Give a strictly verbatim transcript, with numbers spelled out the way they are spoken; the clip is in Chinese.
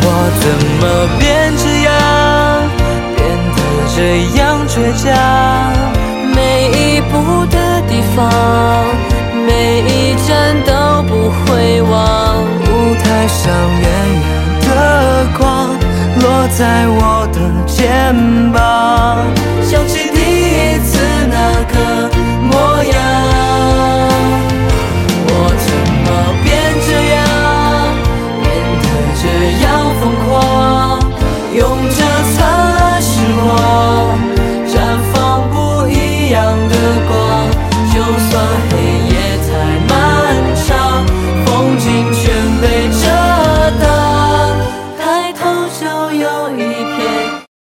我怎么变这样，变得这样倔强？ 每一步的地方，每一站都不会忘。 舞台上远远的光落在我的肩膀，想起第一次那个模样。我怎么变这样，变得这样疯狂？用这灿烂时光绽放不一样的光，就算黑夜